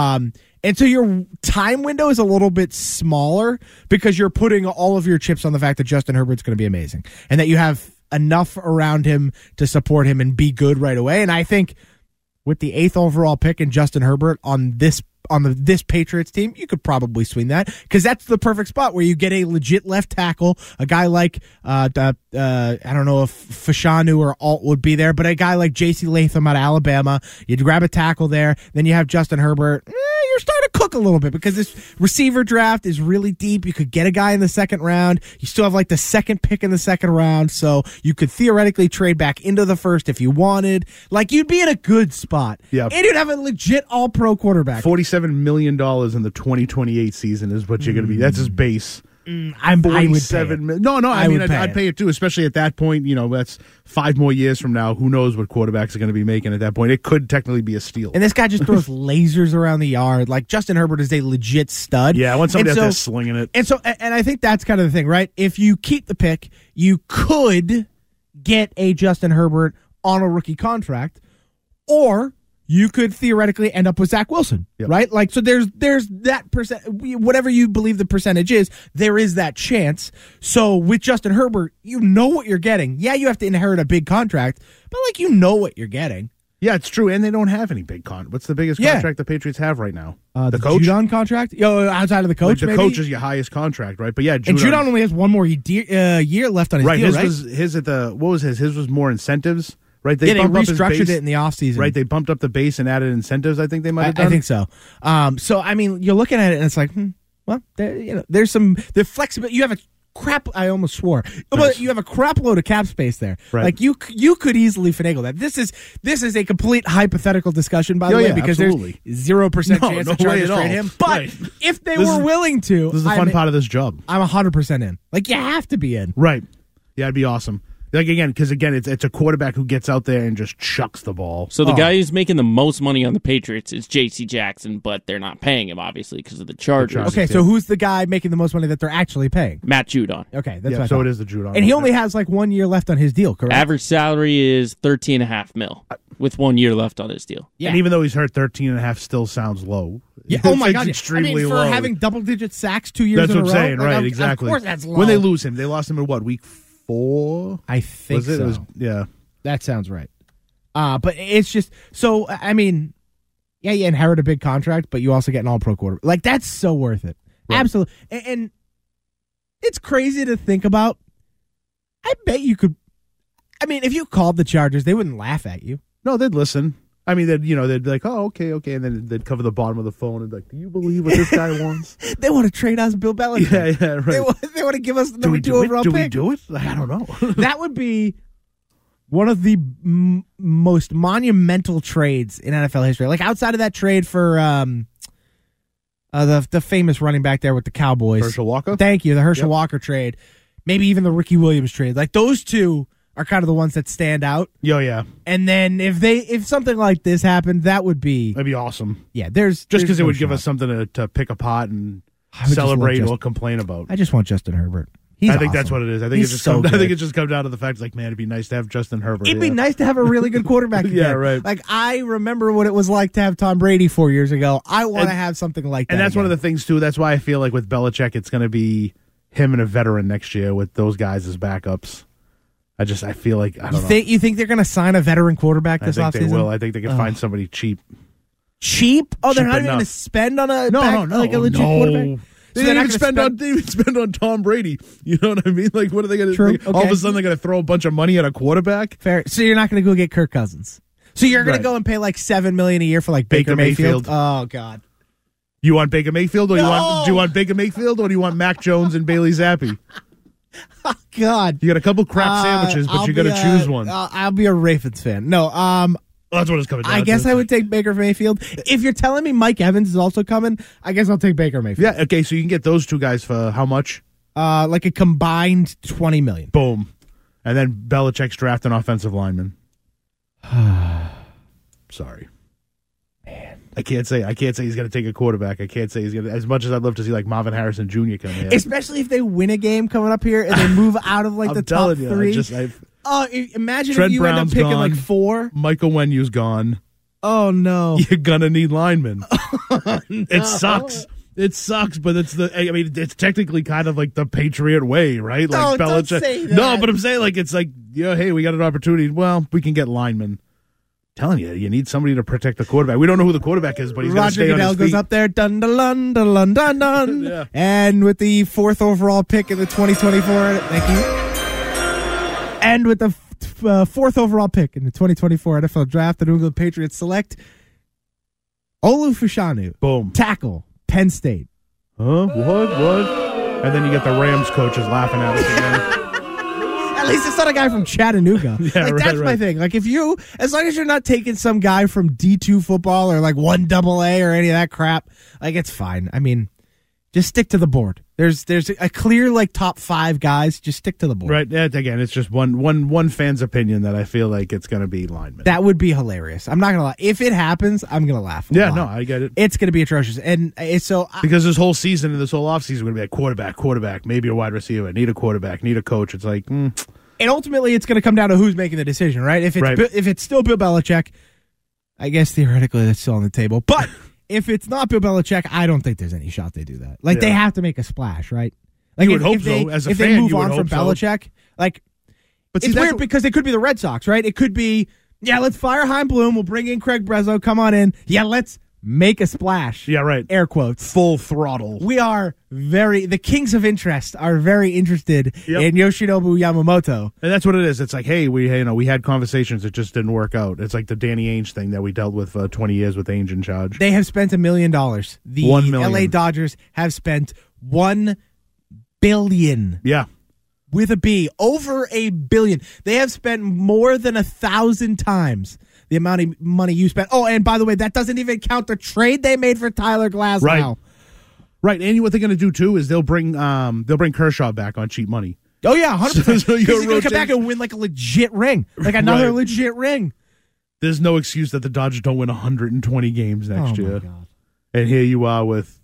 And so your time window is a little bit smaller because you're putting all of your chips on the fact that Justin Herbert's going to be amazing and that you have enough around him to support him and be good right away. And I think with the 8th overall pick and Justin Herbert on this Patriots team, you could probably swing that because that's the perfect spot where you get a legit left tackle, a guy like I don't know if Fashanu or Alt would be there, but a guy like J.C. Latham out of Alabama. You'd grab a tackle there, then you have Justin Herbert. You're starting to cook a little bit because this receiver draft is really deep. You could get a guy in the second round. You still have like the second pick in the second round, so you could theoretically trade back into the first if you wanted. Like, you'd be in a good spot. Yeah. And you'd have a legit all-pro quarterback. $47 million in the 2028 season is what you're going to be. That's his base. I would pay it. No, I mean, I'd pay it too, especially at that point. You know, that's 5 more years from now. Who knows what quarterbacks are going to be making at that point? It could technically be a steal. And this guy just throws lasers around the yard. Like, Justin Herbert is a legit stud. Yeah, I want somebody out there slinging it. And I think that's kind of the thing, right? If you keep the pick, you could get a Justin Herbert on a rookie contract, or you could theoretically end up with Zach Wilson, right? Like, so there's that percent, whatever you believe the percentage is, there is that chance. So with Justin Herbert, you know what you're getting. Yeah, you have to inherit a big contract, but like, you know what you're getting. Yeah, it's true, and they don't have any big What's the biggest contract the Patriots have right now? The coach? Judon contract? Outside of the coach, the coach is your highest contract, right? But yeah, Judon. And Judon only has one more year left on his deal, right? What was his? His was more incentives. Right, they restructured it in the offseason. Right, they bumped up the base and added incentives. I think they might have done. I think so. So I mean, you're looking at it and it's like, there's the flexibility. You have a crap. I almost swore, but you have a crap load of cap space there. Right. Like you could easily finagle that. This is a complete hypothetical discussion, by the way, because absolutely. There's 0% chance the Chargers trade him. But if they were willing to, this is the fun part of this job. I'm 100% in. Like, you have to be in. Right? Yeah, it'd be awesome. Like, because it's a quarterback who gets out there and just chucks the ball. So the guy who's making the most money on the Patriots is J.C. Jackson, but they're not paying him, obviously, because of the Chargers. Okay, so who's the guy making the most money that they're actually paying? Matt Judon. Okay, that's what I thought. It is the Judon. And he only has like 1 year left on his deal, correct? Average salary is $13.5 million with 1 year left on his deal. Yeah. And even though he's hurt, 13.5 still sounds low. Yeah. Oh my God! Extremely for low. Having double-digit sacks 2 years that's in a row. That's what I'm saying, right? Exactly. Of course, that's low. When they lose him, they lost him in what, week 4? I think so. It was, yeah. That sounds right. But it's just, so, I mean, yeah, you inherit a big contract, but you also get an all-pro quarterback. Like, that's so worth it. Right. Absolutely. And it's crazy to think about. I bet you could, I mean, if you called the Chargers, they wouldn't laugh at you. No, they'd listen. I mean, they'd be like, oh, okay, and then they'd cover the bottom of the phone and be like, do you believe what this guy wants? They want to trade us Bill Belichick. Yeah, right. They want to give us the number 2 overall pick. Do we do it? I don't know. That would be one of the most monumental trades in NFL history. Like outside of that trade for the famous running back there with the Cowboys. Herschel Walker? Thank you, the Herschel Walker trade. Maybe even the Ricky Williams trade. Like those two are kind of the ones that stand out. Yeah. And then if something like this happened, that'd be awesome. Yeah, there's just because it would give shot. us something to pick apart and I would celebrate just or want complain about. I just want Justin Herbert. I think that's what it is. I think He's I think it just comes down to the fact, like, man, it'd be nice to have Justin Herbert. It'd be nice to have a really good quarterback again. Yeah, right. Like, I remember what it was like to have Tom Brady 4 years ago. I want to have something like that. And that's again. one of the things, too. That's why I feel like with Belichick, it's going to be him and a veteran next year with those guys as backups. I feel like, I don't know. You think they're going to sign a veteran quarterback this offseason? I think they will. I think they can find somebody cheap. Cheap? Oh, they're Cheap not even enough. going to spend on a No. like a legit quarterback? They didn't even spend on Tom Brady. You know what I mean? Like, what are they going to do? All of a sudden, they're going to throw a bunch of money at a quarterback? Fair. So you're not going to go get Kirk Cousins. So you're going to go and pay like $7 million a year for like Baker Mayfield? Oh, God. You want Baker Mayfield, or do you want Baker Mayfield, or do you want Mac Jones and Bailey Zappi? Oh, God. You got a couple crap sandwiches, but you got to choose one. I'll be a Ravens fan. No, that's what it's coming down to. I guess I would take Baker Mayfield. If you're telling me Mike Evans is also coming, I guess I'll take Baker Mayfield. Yeah, okay, so you can get those two guys for how much? Like a combined $20 million. Boom. And then Belichick's draft an offensive lineman. Sorry. Man. I can't say he's going to take a quarterback. I can't say he's going to, as much as I'd love to see like Marvin Harrison Jr. come in. Especially if they win a game coming up here and they move out of like the top three. Imagine Trent if you Brown's end up picking gone. like 4. Michael Wenyu's gone. Oh, no. You're going to need linemen. It sucks. It sucks, but it's technically kind of like the Patriot way, right? Like No, Belichick. don't say that. No, but I'm saying like it's like, hey, we got an opportunity. Well, we can get linemen. Telling you need somebody to protect the quarterback. We don't know who the quarterback is, but he's going to stay on his feet. Roger Goodell goes up there, dun dun dun dun dun dun dun, Yeah. And with the 4th overall pick in the 2024, thank you. And with the 4th overall pick in the 2024 NFL Draft, the New England Patriots select Olu Fashanu. Boom. Tackle, Penn State. Huh? What? And then you get the Rams coaches laughing at us again. At least it's not a guy from Chattanooga. Yeah, that's my thing. Like, as long as you're not taking some guy from D2 football or like 1AA or any of that crap, like, it's fine. I mean, just stick to the board. There's a clear, like, top 5 guys. Just stick to the board. Right. Again, it's just one fan's opinion that I feel like it's going to be linemen. That would be hilarious. I'm not going to lie. If it happens, I'm going to laugh. Yeah, no, I get it. It's going to be atrocious. And so because this whole season and this whole offseason is going to be like quarterback, maybe a wide receiver, need a quarterback, need a coach. It's like, And ultimately, it's going to come down to who's making the decision, right? If it's still Bill Belichick, I guess theoretically that's still on the table. But if it's not Bill Belichick, I don't think there's any shot they do that. Like, they have to make a splash, right? Like, you would hope so. As a if fan, they move you would on from hope so. Belichick, like, but it's weird because they could be the Red Sox, right? It could be, let's fire Chaim Bloom. We'll bring in Craig Brezzo. Come on in. Yeah, let's make a splash. Yeah, right. Air quotes. Full throttle. We are the kings of interest are very interested in Yoshinobu Yamamoto. And that's what it is. It's like, hey, we had conversations. It just didn't work out. It's like the Danny Ainge thing that we dealt with 20 years with Ainge in charge. They have spent $1 million. The $1 million. LA Dodgers have spent $1 billion. Yeah. With a B. Over $1 billion. They have spent more than 1,000 times the amount of money you spent. Oh, and by the way, that doesn't even count the trade they made for Tyler Glasnow. Right. And what they're going to do, too, is they'll bring Kershaw back on cheap money. Oh, yeah, 100%. So he's going to come back and win like a legit ring. Like another legit ring. There's no excuse that the Dodgers don't win 120 games next year. God. And here you are with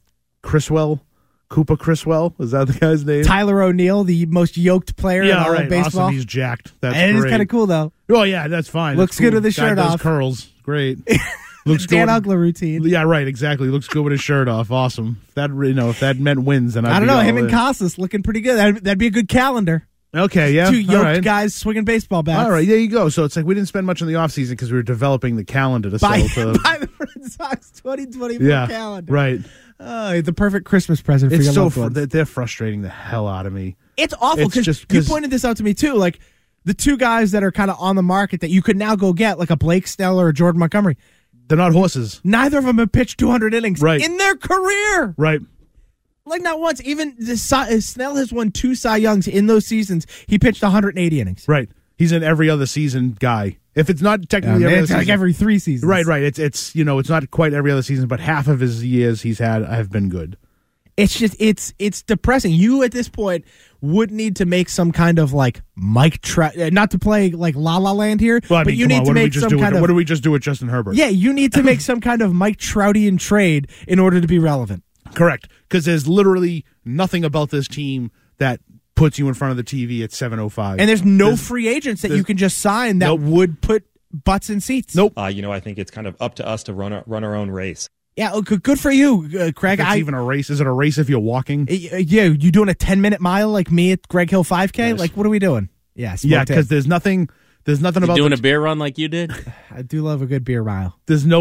Cooper Criswell, is that the guy's name? Tyler O'Neill, the most yoked player in all of baseball. Awesome, he's jacked. That's and great. It's kind of cool, though. Oh, yeah, that's fine. Looks good with his shirt off. Curls. Great. Looks Dan good. Uggla routine. Yeah, right, exactly. Looks good with his shirt off. Awesome. If that meant wins, then I don't know. Him and Casas looking pretty good. That'd be a good calendar. Okay, yeah. 2 yoked guys swinging baseball bats. All right, there you go. So it's like we didn't spend much in the offseason because we were developing the calendar to sell to. By the Red Sox 2024 calendar. Right. The perfect Christmas present for your loved ones. They're frustrating the hell out of me. It's awful because you pointed this out to me too. Like the 2 guys that are kind of on the market that you could now go get, like a Blake Snell or a Jordan Montgomery. They're not horses. Neither of them have pitched 200 innings in their career. Right. Like not once. Even Snell has won 2 Cy Youngs in those seasons. He pitched 180 innings. Right. He's an every other season guy. If it's not technically every other it's season, like every 3 seasons. Right. It's it's not quite every other season, but half of his years he's had have been good. It's just it's depressing. You at this point would need to make some kind of like Mike Trout, not to play like La La Land here, Well, I but mean, you come need on, to what did we make just some do? kind of What did we just do with Justin Herbert? Yeah, you need to make some kind of Mike Troutian trade in order to be relevant. Correct, because there's literally nothing about this team that puts you in front of the TV at 7:05. And there's no free agents that you can just sign that would put butts in seats. Nope. I think it's kind of up to us to run our own race. Yeah, good for you, Craig. It's even a race. Is it a race if you're walking? Yeah, you doing a 10-minute mile like me at Greg Hill 5K? Yes. Like, what are we doing? Yeah, because there's nothing about doing a beer run like you did. I do love a good beer mile. There's no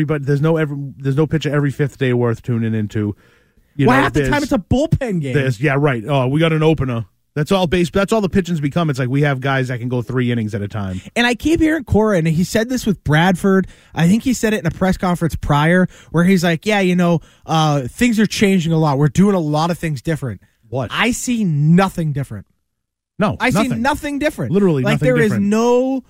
pitcher every fifth day worth tuning into. Half the time it's a bullpen game. Yeah, right. Oh, we got an opener. That's all the pitching's become. It's like we have guys that can go 3 innings at a time. And I keep hearing Cora, and he said this with Bradford. I think he said it in a press conference prior where he's like, things are changing a lot. We're doing a lot of things different. What? I see nothing different. No, I see nothing different. Literally like nothing there different. is no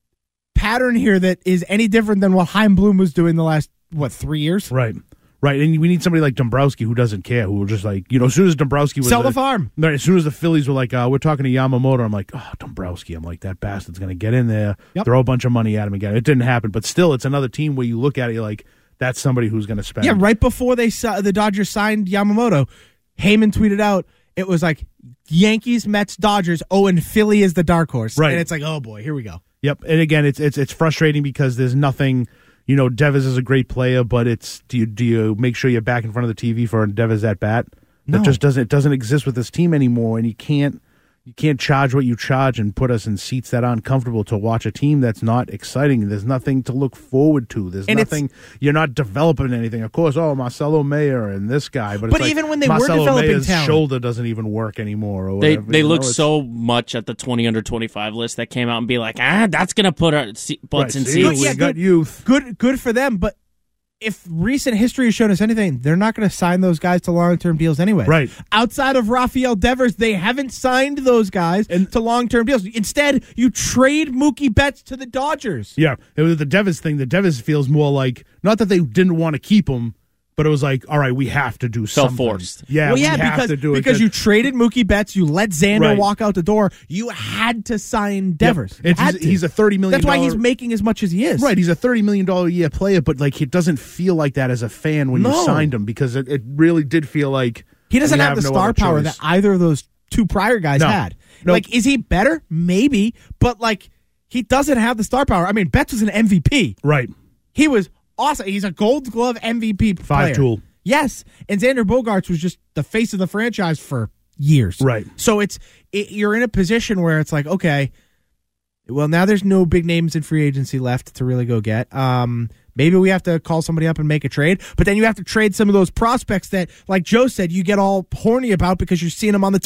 pattern here that is any different than what Chaim Bloom was doing the last, 3 years? Right. Right, and we need somebody like Dombrowski who doesn't care, who will just like, as soon as Dombrowski was... Sell the farm. Right, as soon as the Phillies were like, we're talking to Yamamoto, I'm like, Dombrowski. I'm like, that bastard's going to get in there, throw a bunch of money at him again. It didn't happen, but still, it's another team where you look at it, you're like, that's somebody who's going to spend. Yeah, right before the Dodgers signed Yamamoto, Heyman tweeted out, it was like, Yankees, Mets, Dodgers, and Philly is the dark horse. Right. And it's like, oh boy, here we go. Yep, and again, it's frustrating because there's nothing... Devers is a great player, but it's do you make sure you're back in front of the TV for Devers at bat? No. That just doesn't exist with this team anymore, and you can't charge what you charge and put us in seats that aren't comfortable to watch a team that's not exciting. There's nothing to look forward to. There's nothing. You're not developing anything. Of course, Marcelo Mayer and this guy, but it's even when they Marcelo were developing Mayer's talent, shoulder doesn't even work anymore. Or They whatever, look so much at the 20 under 25 list that came out and be like, that's gonna put our butts in seats. We got youth. Good for them, but if recent history has shown us anything, they're not going to sign those guys to long-term deals anyway. Right. Outside of Rafael Devers, they haven't signed those guys to long-term deals. Instead, you trade Mookie Betts to the Dodgers. Yeah, it was the Devers thing. The Devers feels more like, not that they didn't want to keep him, but it was like, all right, we have to do something. Self-forced. Yeah, well, we have because, to do it. Because you traded Mookie Betts, you let Xander Right. walk out the door, you had to sign Devers. Yep. He's a $30 million. That's why he's making as much as he is. Right, he's a $30 million a year player, but like it doesn't feel like that as a fan when you signed him because it really did feel like he doesn't have the no star other power choice. that either of those two prior guys had. No. Like, is he better? Maybe, but like he doesn't have the star power. I mean, Betts was an MVP. Right. He was awesome. He's a Gold Glove MVP player. 5-tool. Yes, and Xander Bogaerts was just the face of the franchise for years. Right. So you're in a position where it's like, okay, well, now there's no big names in free agency left to really go get. Maybe we have to call somebody up and make a trade, but then you have to trade some of those prospects that, like Joe said, you get all horny about because you're seeing them on the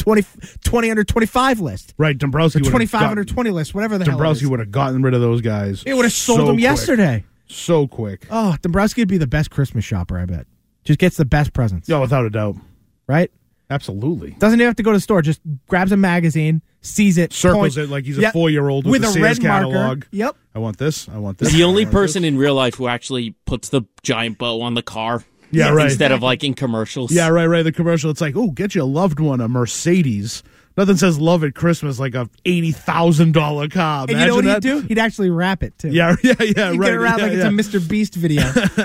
20 under 25 list. Right, Dombrowski. Or 25 under 20 list, whatever the hell it Dombrowski is. would have gotten rid of those guys. It would have sold them quick. yesterday. So quick. Oh, Dombrowski would be the best Christmas shopper, I bet. Just gets the best presents. Yeah, without a doubt. Right? Absolutely. Doesn't even have to go to the store. Just grabs a magazine, sees it, circles it like he's a 4-year-old with a Sears red catalog. marker. Yep. I want this. I want this. The only person in real life who actually puts the giant bow on the car. Yeah, right. Instead of like in commercials. Yeah, right. The commercial, it's like, oh, get your loved one a Mercedes. Nothing says love at Christmas like a $80,000 car. And you know what he'd do? He'd actually wrap it, too. Yeah, He'd right. get it around like it's a Mr. Beast video.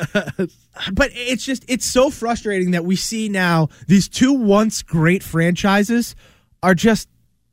But it's so frustrating that we see now these two once great franchises are just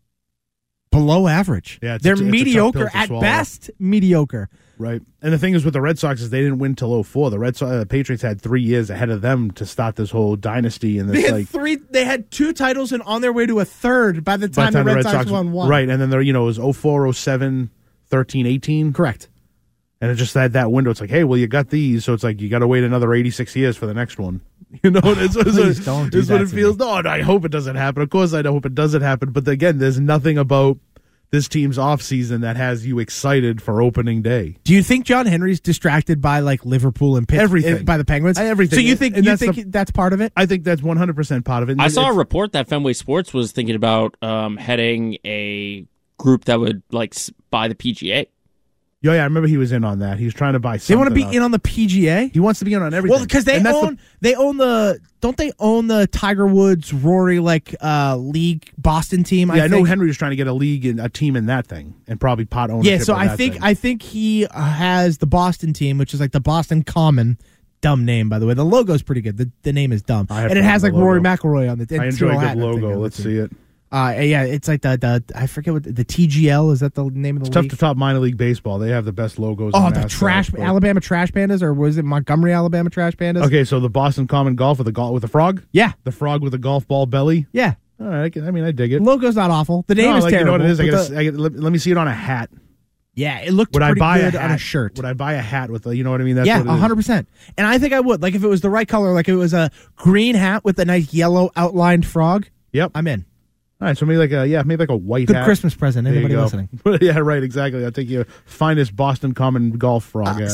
below average. Yeah, they're it's a mediocre tough pill to at swallow. best. Mediocre. Right. And the thing is with the Red Sox is they didn't win till 04. The Patriots had 3 years ahead of them to start this whole dynasty. And They had 2 titles and on their way to a third by the time the Red Sox won one. Right. And then it was 04, 07, 13, 18. Correct. And it just had that window. It's like, hey, well, you got these, so it's like you got to wait another 86 years for the next one. It's what it feels. No, I hope it doesn't happen. Of course, I hope it doesn't happen. But again, there's nothing about this team's offseason that has you excited for opening day. Do you think John Henry's distracted by like Liverpool and everything by the Penguins? Everything. So you think that's part of it? I think that's 100% part of it. I saw a report that Fenway Sports was thinking about heading a group that would buy the PGA. Yeah, I remember he was in on that. He was trying to buy something. They want to be in on the PGA? He wants to be in on everything. Well, because don't they own the Tiger Woods, Rory, league Boston team? Yeah, I know Henry was trying to get a team in that thing and probably pot ownership. Yeah, so I think he has the Boston team, which is like the Boston Common. Dumb name, by the way. The logo's pretty good. The name is dumb. And it has Rory McIlroy on the I enjoy a good logo. Let's see it. Yeah, it's like the I forget what the TGL, is that the name of the league? It's tough to top minor league baseball. They have the best logos. Oh, the Alabama Trash Pandas, or was it Montgomery Alabama Trash Pandas? Okay, so the Boston Common Golf with the frog? Yeah. The frog with the golf ball belly? Yeah. All right, I dig it. Logo's not awful. The name is terrible. You know what it is? Let me see it on a hat. Yeah, it looked pretty good on a shirt. Would I buy a hat with you know what I mean? That's yeah, 100%. And I think I would. If it was the right color, if it was a green hat with a nice yellow outlined frog. Yep. I'm in. All right, so maybe like a white good hat. Christmas present. Anybody listening? Yeah, right, exactly. I'll take your finest Boston Common golf frog hat.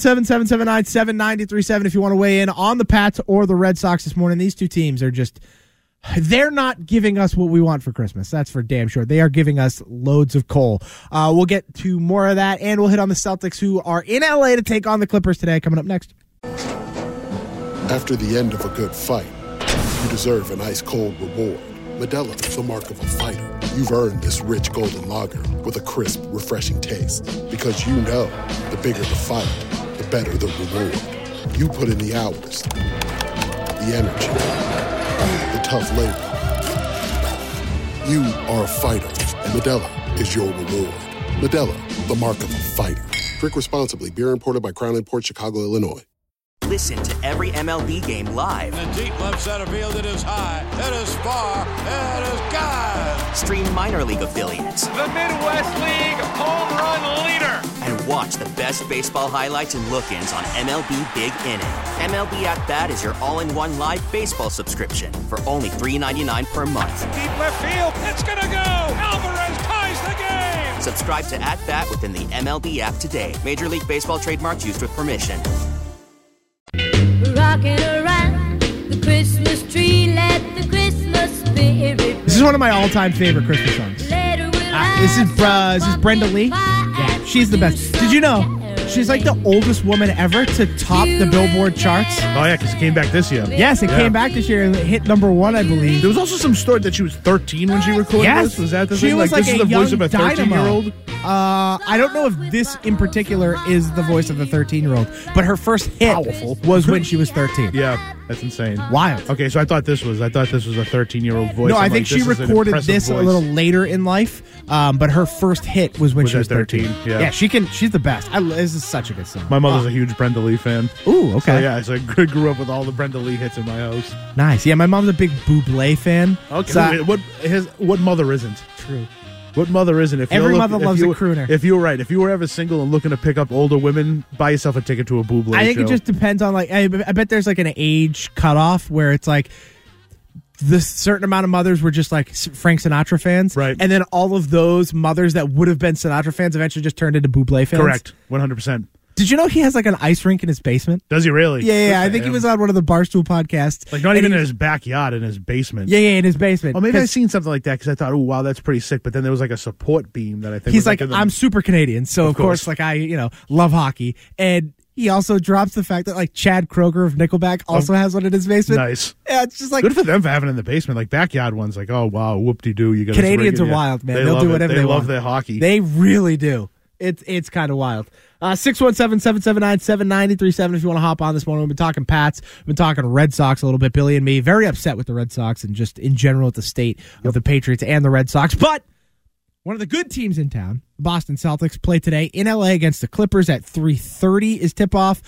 617-779-7937 if you want to weigh in on the Pats or the Red Sox this morning. These two teams are they're not giving us what we want for Christmas. That's for damn sure. They are giving us loads of coal. We'll get to more of that, and we'll hit on the Celtics, who are in L.A. to take on the Clippers today, coming up next. After the end of a good fight, you deserve an ice-cold reward. Modelo is the mark of a fighter. You've earned this rich golden lager with a crisp, refreshing taste. Because you know, the bigger the fight, the better the reward. You put in the hours, the energy, the tough labor. You are a fighter, and Modelo is your reward. Modelo, the mark of a fighter. Drink responsibly. Beer imported by Crown Imports, Chicago, Illinois. Listen to every MLB game live. In the deep left center field, it is high, it is far, it is gone. Stream minor league affiliates. The Midwest League home run leader. And watch the best baseball highlights and look-ins on MLB Big Inning. MLB At Bat is your all-in-one live baseball subscription for only $3.99 per month. Deep left field, it's gonna go. Alvarez ties the game. Subscribe to At Bat within the MLB app today. Major League Baseball trademarks used with permission. Rocking around the Christmas tree, let the Christmas spirit. This is one of my all-time favorite Christmas songs. This is Brenda Lee. Yeah, she's the best. Did you know she's like the oldest woman ever to top the Billboard charts? Oh yeah, because it came back this year. Yes, it came back this year and hit #1, I believe. There was also some story that she was 13 when she recorded this. Was that the thing? She was like this a is the young voice of a 13-year-old? I don't know if this in particular is the voice of the 13-year-old, but her first hit was when she was 13. Yeah, that's insane. Wild. Okay, so I thought this was a 13-year-old voice. No, I think she recorded this a little later in life, but her first hit was when she was 13. Yeah, she's the best. This is such a good song. My mother's a huge Brenda Lee fan. Ooh, okay. So I grew up with all the Brenda Lee hits in my house. Nice. Yeah, my mom's a big Bublé fan. Okay, So what mother isn't? True. What mother isn't? Every mother loves a crooner. If you were ever single and looking to pick up older women, buy yourself a ticket to a Bublé I think show. it just depends on I bet there's like an age cutoff where it's like the certain amount of mothers were just like Frank Sinatra fans, right? And then all of those mothers that would have been Sinatra fans eventually just turned into Bublé fans. Correct, 100%. Did you know he has like an ice rink in his basement? Does he really? Yeah. I think he was on one of the Barstool podcasts. Like not even in his backyard, in his basement. Yeah, in his basement. Well, maybe I've seen something like that because I thought, oh, wow, that's pretty sick. But then there was like a support beam that I think he's like I'm super Canadian, so of course like I love hockey, and he also drops the fact that like Chad Kroeger of Nickelback also has one in his basement. Nice. Yeah, it's just like good for them for having it in the basement. Like backyard ones, like oh wow, whoop-de-doo. You got Canadians are wild, man. They'll do whatever they want. They love their hockey. They really do. It's kind of wild. 617-779-7937 if you want to hop on this morning. We've been talking Pats. We've been talking Red Sox a little bit. Billy and me, very upset with the Red Sox and just in general with the state of the Patriots and the Red Sox. But one of the good teams in town, the Boston Celtics, play today in L.A. against the Clippers at 3:30 is tip-off.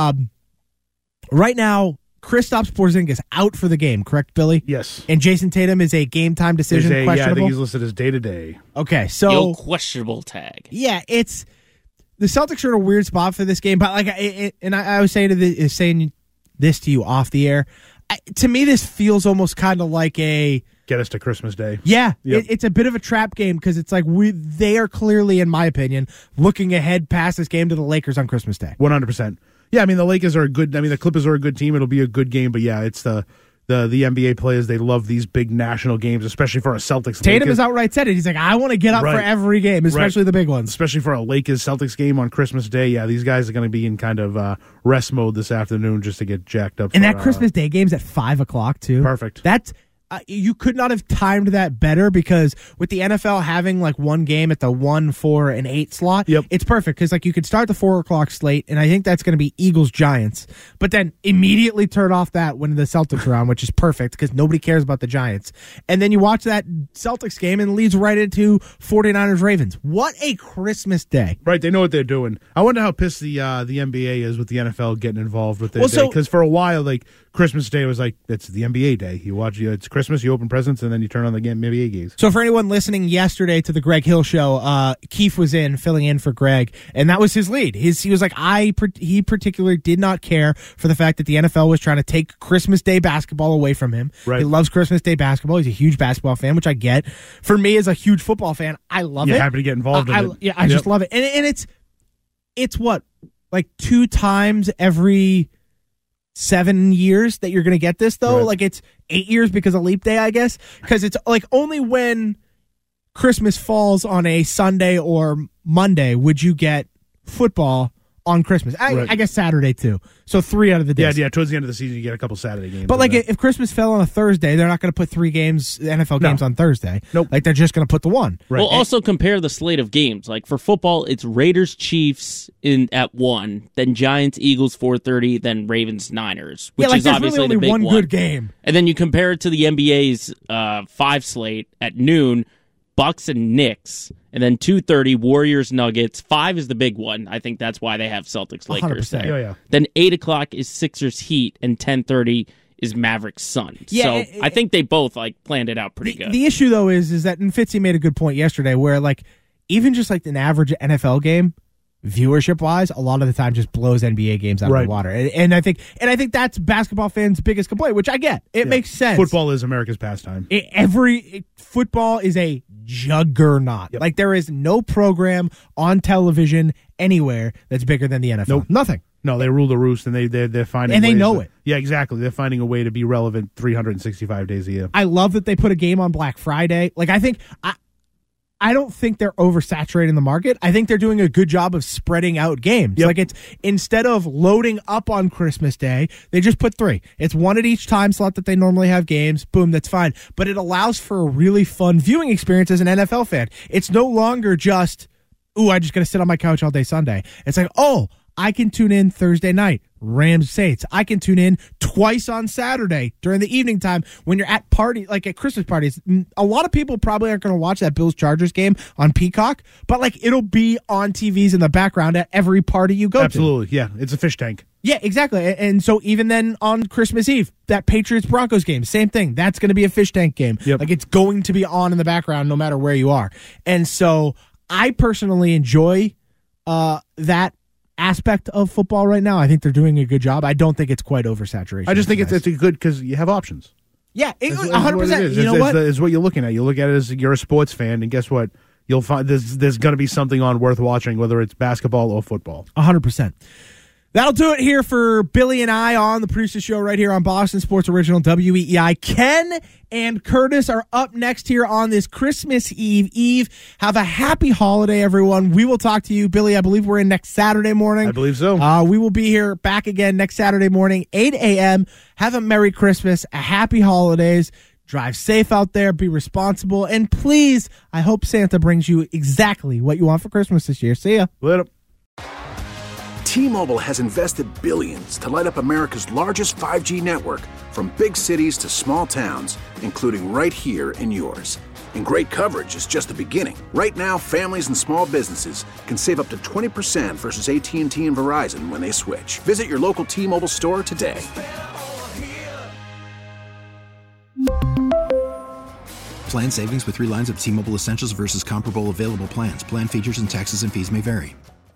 Right now, Kristaps Porzingis out for the game, correct, Billy? Yes. And Jason Tatum is a game-time decision, questionable? Yeah, I think he's listed as day-to-day. Okay, so questionable tag. Yeah, it's the Celtics are in a weird spot for this game, but like, I was saying this to you off the air. To me, this feels almost kind of like a get us to Christmas Day. Yeah, yep. It's a bit of a trap game because it's like they are clearly, in my opinion, looking ahead past this game to the Lakers on Christmas Day. 100%. Yeah, I mean the Lakers are a good. I mean the Clippers are a good team. It'll be a good game, but yeah, it's the the NBA players, they love these big national games, especially for a Celtics. Tatum Lakers. has outright said it. He's like, I want to get up for every game, especially the big ones. Especially for a Lakers-Celtics game on Christmas Day. Yeah, these guys are going to be in kind of rest mode this afternoon just to get jacked up. And that Christmas Day game's at 5 o'clock, too. Perfect. That's... you could not have timed that better because with the NFL having like one game at the 1, 4, and 8 slot, it's perfect because like you could start the 4 o'clock slate, and I think that's going to be Eagles-Giants, but then immediately turn off that when the Celtics are on, which is perfect because nobody cares about the Giants. And then you watch that Celtics game and it leads right into 49ers-Ravens. What a Christmas day. Right, they know what they're doing. I wonder how pissed the NBA is with the NFL getting involved with their day, because for a while, like, Christmas Day was like, it's the NBA day. You watch, it's Christmas, you open presents, and then you turn on the NBA games. So for anyone listening yesterday to the Greg Hill show, Keith was filling in for Greg, and that was his lead. He was like, he particularly did not care for the fact that the NFL was trying to take Christmas Day basketball away from him. Right. He loves Christmas Day basketball. He's a huge basketball fan, which I get. For me, as a huge football fan, I love it. You're happy to get involved in it. Yeah, I just love it. And it's what, like 2 times every 7 years that you're going to get this, though. Right. Like it's 8 years because of leap day, I guess, because it's like only when Christmas falls on a Sunday or Monday would you get football on Christmas. I guess Saturday too. So 3 out of the days. Yeah. Towards the end of the season, you get a couple Saturday games. But like if Christmas fell on a Thursday, they're not going to put 3 games, NFL games on Thursday. Nope. Like they're just going to put the 1. Right. Well, also compare the slate of games. Like for football, it's Raiders Chiefs at 1, then Giants Eagles 4:30, then Ravens Niners, which is obviously really only the big one good game. And then you compare it to the NBA's 5 slate at noon. Bucks and Knicks, and then 2:30 Warriors Nuggets. 5 is the big one. I think that's why they have Celtics Lakers there. Yeah. Then 8 o'clock is Sixers Heat, and 10:30 is Mavericks Suns. Yeah, so I think they both like planned it out pretty good. The issue though is that, and Fitzy made a good point yesterday, where like even just like an average NFL game, viewership wise, a lot of the time just blows NBA games out of the water. And I think that's basketball fans' biggest complaint, which I get. It makes sense. Football is America's pastime. Football is a juggernaut. Like there is no program on television anywhere that's bigger than the NFL. Nope. Nothing. No, they rule the roost, and they're finding and they ways know it. Yeah, exactly. They're finding a way to be relevant 365 days a year. I love that they put a game on Black Friday. Like I don't think they're oversaturating the market. I think they're doing a good job of spreading out games. Like it's instead of loading up on Christmas Day, they just put 3. It's 1 at each time slot that they normally have games. Boom, that's fine. But it allows for a really fun viewing experience as an NFL fan. It's no longer just, I just got to sit on my couch all day Sunday. It's like, I can tune in Thursday night, Rams Saints. I can tune in twice on Saturday during the evening time when you're at like at Christmas parties. A lot of people probably aren't going to watch that Bills Chargers game on Peacock, but like it'll be on TVs in the background at every party you go to. Absolutely, yeah. It's a fish tank. Yeah, exactly. And so even then on Christmas Eve, that Patriots-Broncos game, same thing. That's going to be a fish tank game. Like it's going to be on in the background no matter where you are. And so I personally enjoy that aspect of football right now. I think they're doing a good job. I don't think it's quite oversaturation. I just think it's a good because you have options. Yeah, 100%. You know what? It's what you're looking at. You look at it as you're a sports fan, and guess what? You'll find there's going to be something on worth watching, whether it's basketball or football. 100%. That'll do it here for Billy and I on the Producer Show right here on Boston Sports Original WEEI. Ken and Curtis are up next here on this Christmas Eve. Have a happy holiday, everyone. We will talk to you. Billy, I believe we're in next Saturday morning. I believe so. We will be here back again next Saturday morning, 8 a.m. Have a Merry Christmas, a happy holidays. Drive safe out there, be responsible, and please, I hope Santa brings you exactly what you want for Christmas this year. See ya. Later. T-Mobile has invested billions to light up America's largest 5G network, from big cities to small towns, including right here in yours. And great coverage is just the beginning. Right now, families and small businesses can save up to 20% versus AT&T and Verizon when they switch. Visit your local T-Mobile store today. Plan savings with 3 lines of T-Mobile Essentials versus comparable available plans. Plan features and taxes and fees may vary.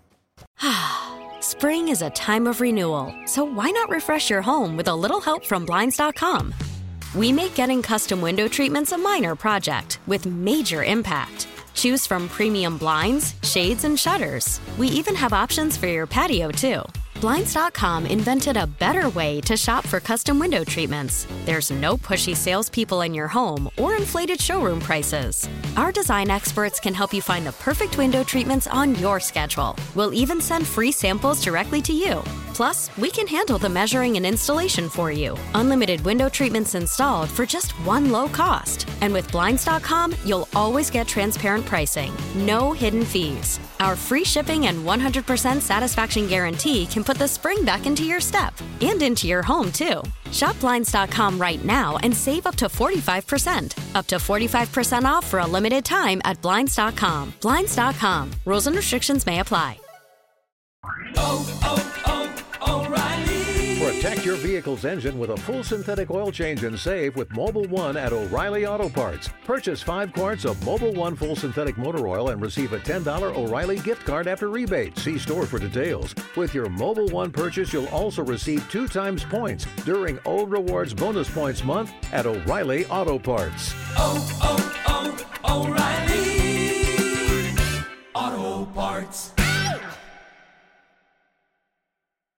Spring is a time of renewal, so why not refresh your home with a little help from Blinds.com? We make getting custom window treatments a minor project with major impact. Choose from premium blinds, shades, and shutters. We even have options for your patio, too. Blinds.com invented a better way to shop for custom window treatments. There's no pushy salespeople in your home or inflated showroom prices. Our design experts can help you find the perfect window treatments on your schedule. We'll even send free samples directly to you. Plus, we can handle the measuring and installation for you. Unlimited window treatments installed for just one low cost. And with Blinds.com, you'll always get transparent pricing. No hidden fees. Our free shipping and 100% satisfaction guarantee can put the spring back into your step and into your home, too. Shop Blinds.com right now and save up to 45%. Up to 45% off for a limited time at Blinds.com. Blinds.com. Rules and restrictions may apply. Protect your vehicle's engine with a full synthetic oil change and save with Mobil 1 at O'Reilly Auto Parts. Purchase 5 quarts of Mobil 1 full synthetic motor oil and receive a $10 O'Reilly gift card after rebate. See store for details. With your Mobil 1 purchase, you'll also receive 2 times points during O Rewards Bonus Points Month at O'Reilly Auto Parts. O'Reilly Auto Parts.